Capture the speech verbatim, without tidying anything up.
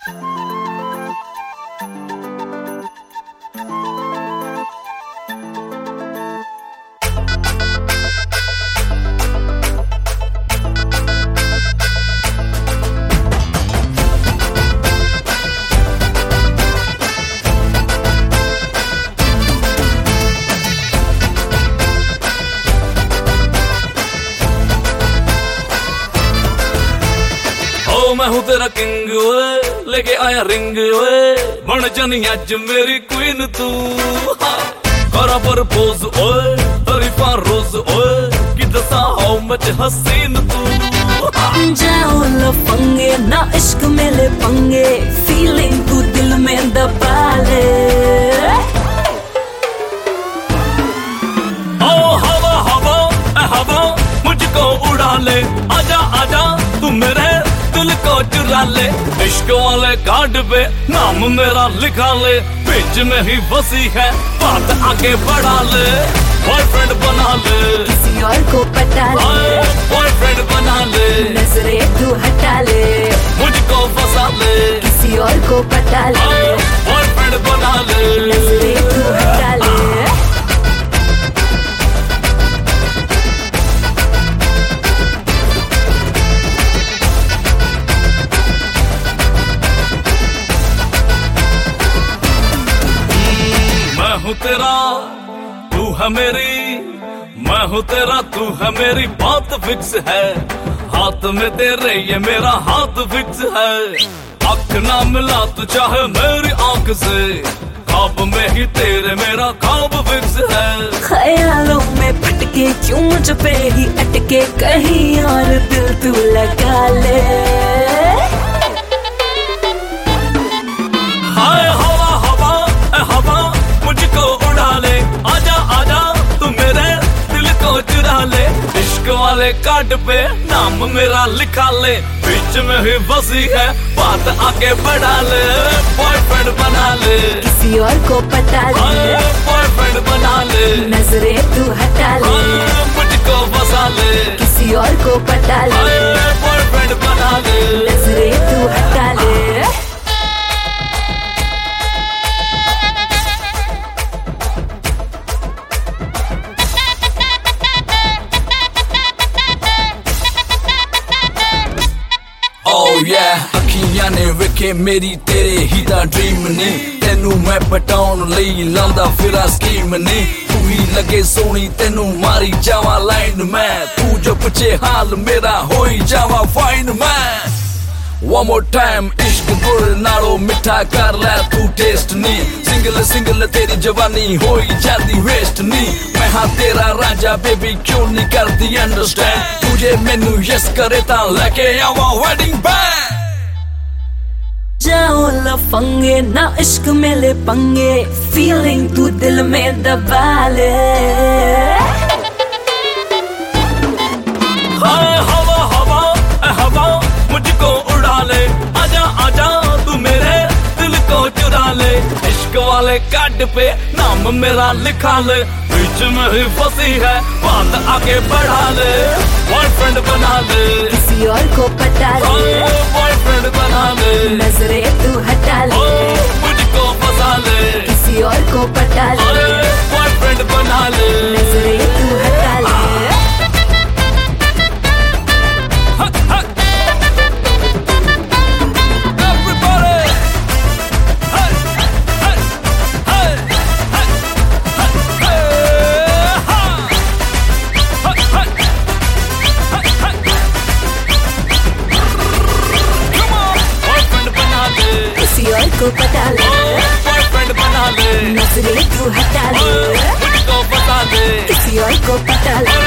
मैं हूँ तेरा किंग ओए, लेके आया रिंग ओए, बन जानी अज मेरी क्वीन तू। करा प्रपोज ओए, तरीफा रोज ओए, कि दसा हाउ मच हसीन तू। जाओ लफंगे ना इश्क में ले पंगे, फीलिंग तू दिल में दबा ले। ओ हवा हवा ए हवा मुझको उड़ा ले, आजा आजा तू मेरे दिल को चुरा ले। इश्क वाले कार्ड पे नाम मेरा लिखा ले, बीच में ही बसी है बात आगे बढ़ा ले। बॉयफ्रेंड बना ले, किसी और को पटा ले, बॉयफ्रेंड बना ले, नजरें तू हटा ले, मुझको फंसा ले, किसी और को पटा ले, बॉयफ्रेंड बना ले, नजरें तू हटा ले। मैं हूँ तेरा तू है मेरी, मैं हूँ तेरा तू है मेरी, बात फिक्स है। हाथ में तेरे ये मेरा हाथ फिक्स है। आँख ना मिला तू चाहे मेरी आँख से, ख्वाब में ही तेरे मेरा ख्वाब फिक्स है। ख्यालों में भटके क्यों मुझ पे ही अटके, कहीं और दिल तू लगा ले। हाय हवा हवा ए हवा मुझको उड़ा ले, आजा आजा तू मेरे दिल को चुरा ले। इश्क वाले कार्ड पे नाम मेरा लिखा ले, बीच में ही बसी है बात आगे बढ़ा ले। बॉयफ्रेंड बना ले, किसी और को पटा ले, बॉयफ्रेंड बना ले, नजरें तू हटा ले, मुझको फंसा ले, किसी और को पटा ले, बॉयफ्रेंड बना ले, नजरें तू हटा ले। Oh yeah, अखियां ने वेखे मेरी तेरे ही दा ड्रीम ने, तेनू मैं पटाउन लई लांदा फिरा स्कीम ने। तू ही लगे सोनी तेनू मारी जावा लाइन में, तू जो पूछे हाल मेरा होई जावा फाइन मैं। One more time इश्क गुड़ नालो मिठा कर ले तू टेस्ट नी, सिंगल सिंगल तेरी जवानी होई जाती वेस्ट नी। मैं हाँ तेरा राजा बेबी क्यों नहीं करती अंडरस्टैंड, तुझे मैनू यस करे ता लेके आवा वेडिंग बैंड। जाओ लफंगे ना इश्क में ले पंगे, फीलिंग तू दिल में दबा ले। हाँ हवा हवा ए हवा मुझको उड़ा ले, आजा आजा तू मेरे दिल को चुरा ले। इश्क वाले कार्ड पे नाम मेरा लिखा ले, बीच में ही फंसी है बात आगे बढ़ा ले। बॉयफ्रेंड बना ले, किसी और को पटा ले, बॉयफ्रेंड बना ले, नजरें तू हटा ले, मुझको फंसा ले, किसी और को पटा ले, बॉयफ्रेंड बना ले, नजरें तू हटा ले। को पता ले, बॉयफ्रेंड बना ले, नजरें तू हटा ले, मुझको बता दे, किसी और को पता ले।